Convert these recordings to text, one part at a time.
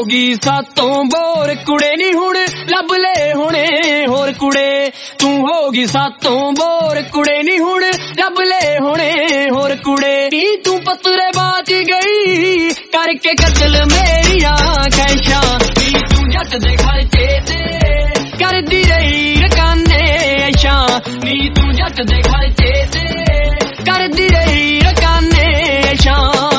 होगी सातों बोर कुड़े नी हुण लब ले हुणे होर कुड़े तू होगी सातों बोर कुड़े नी हुण लब ले हुणे होर कुड़े नी तू पतरे बाज गई करके कतल मेरिया कैशा नी तू जट दे खर्चे ते कर दी रही रकाने ऐशा नी तू जट दे खर्चे ते कर दी रही रकाने ऐशा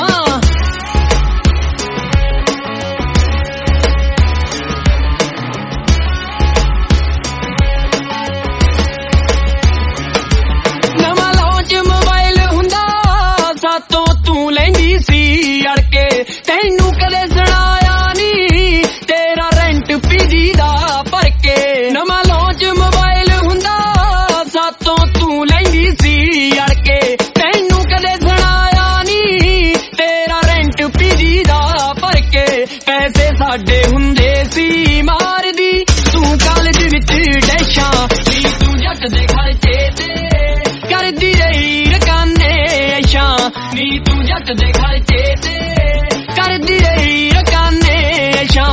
ਤੈਨੂੰ ਕਦੇ ਸੁਣਾਇਆ ਨੀ ਤੇਰਾ ਰੈਂਟ ਪੀਜੀ ਦਾ ਭਰ ਕੇ ਨਵਾਂ ਲਾਂਚ ਮੋਬਾਈਲ ਹੁੰਦਾ ਸਾਤੋਂ ਤੂੰ ਲੈਂਦੀ ਸੀ ਅੜ ਕੇ ਤੈਨੂੰ ਕਦੇ ਸੁਣਾਇਆ ਨੀ ਤੇਰਾ ਰੈਂਟ ਪੀਜੀ ਦਾ ਭਰ ਕੇ ਪੈਸੇ ਸਾਡੇ ਹੁੰਦੇ ਸੀ ਮਾਰਦੀ ਤੂੰ ਕਾਲਜ ਵਿੱਚ ਡੈਸ਼ਾਂ ਨੀ ਤੂੰ ਜੱਟ ਦੇ ਖਰਚੇ ਤੇ ਕਰਦੀ ਰਹੀ ਰਕਾਨੇ ਐਸ਼ਾਂ ਨੀ ਤੂੰ ਜੱਟ ਦੇ ਖਰਚੇ ਤੇ करदी रही रकाने ऐशा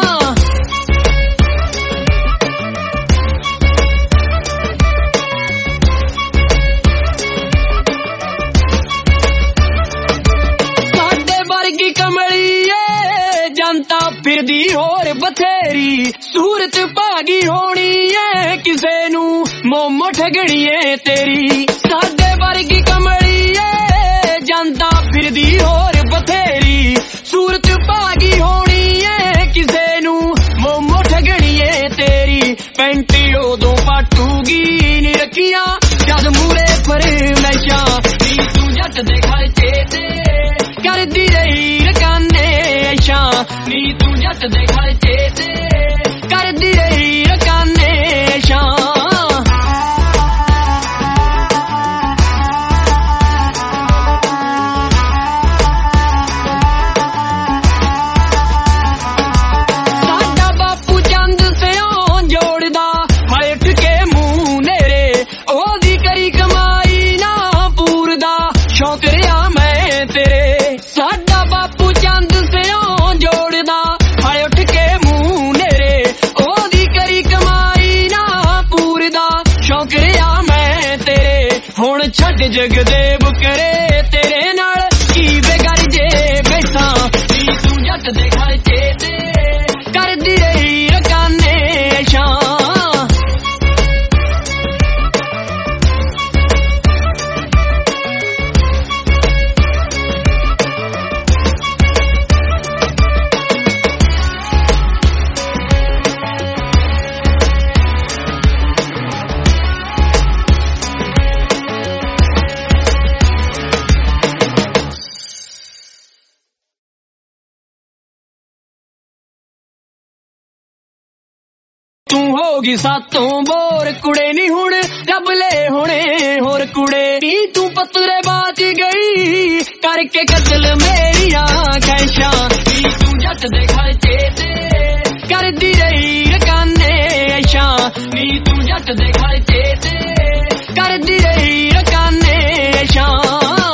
साडे वर्गी कमली जनता फिरदी होर बथेरी सूरत भागी होनी है किसे नू मोमो ठगनी है तेरी साडे वर्गी कमली जनता फिरदी होर बथेरी सूरत भागी होनी है किसे नू मोमो ठगनी है तेरी पैंटी उदों पाटूगी नी रखियां जद मूरे फरमैशा नी तू जट दे खर्चे ते करदी रही रकाने ऐशा नी तू जट दे खर्चे ते करदी रही रकाने ऐशा जगदेव करे तेरे नाल की बेगर जे बैठा नी तू जट दे खर्चे ते करदी रही रकाने ऐशा होगी सातों बोर कुड़े नी हुण रब ले हुणे होर कुड़े नी तू पतरे बाज गई करके कतल मेरिया कैशा नी तू जट दे खर्चे ते करदी रही रकाने ऐशा नी तू जट दे